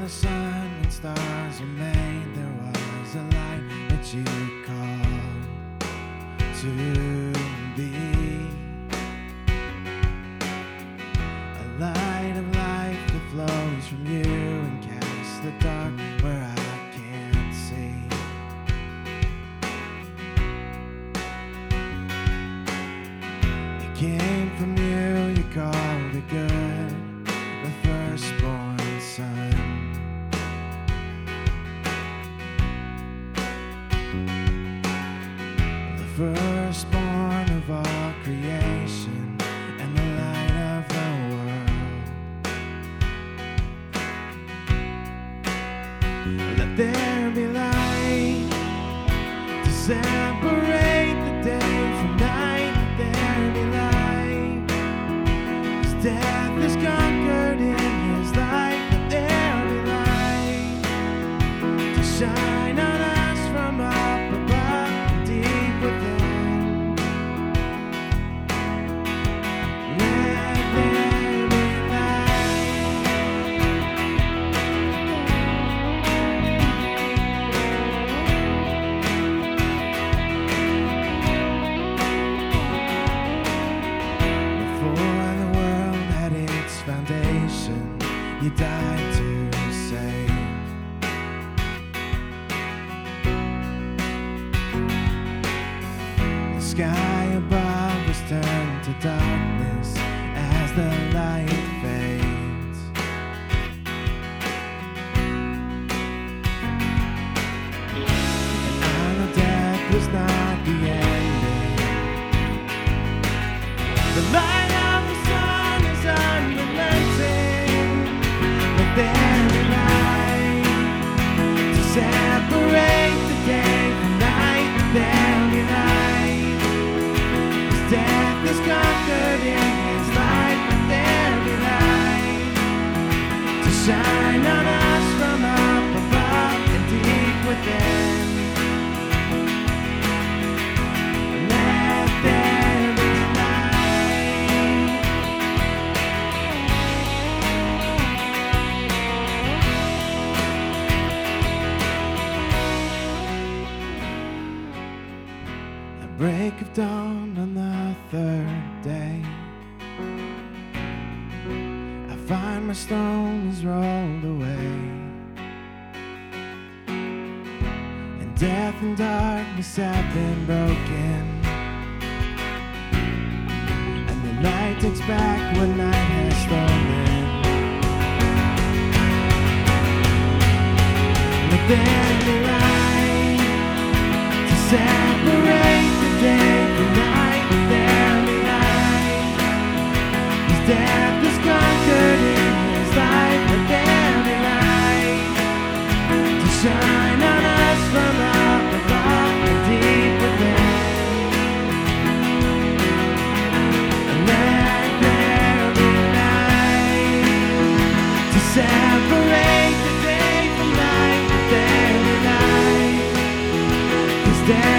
the sun and stars were made, there was a light that you called to be. A light of life that flows from you and casts the dark where I can't see. It came from you, you called it good, the firstborn son. The firstborn of all creation and the light of the world. Let there be light to separate the day from night. Let there be light, 'cause death is conquered in his light. Let there be light to shine on us from up above and deep within. Let there be Before the world had its foundation, you died to save. The sky above was turned to darkness as the light fades. And now the death was not the ending. The light of the sun is unrelenting. Let there be light to separate the day from night. Let there be light, 'cause death is conquered in his light. Let there be light to shine on us from up above and deep within. Let there be light. At break of dawn on the third day, I find my stone is rolled away, and death and darkness have been broken, and the light takes back what night has stolen. Let there be light to separate the day from night. Let there be light, 'cause death is conquered in his light. Let there be light to shine on us from up above and deep within. And let there be light to separate the day from night. Let there be light, 'cause there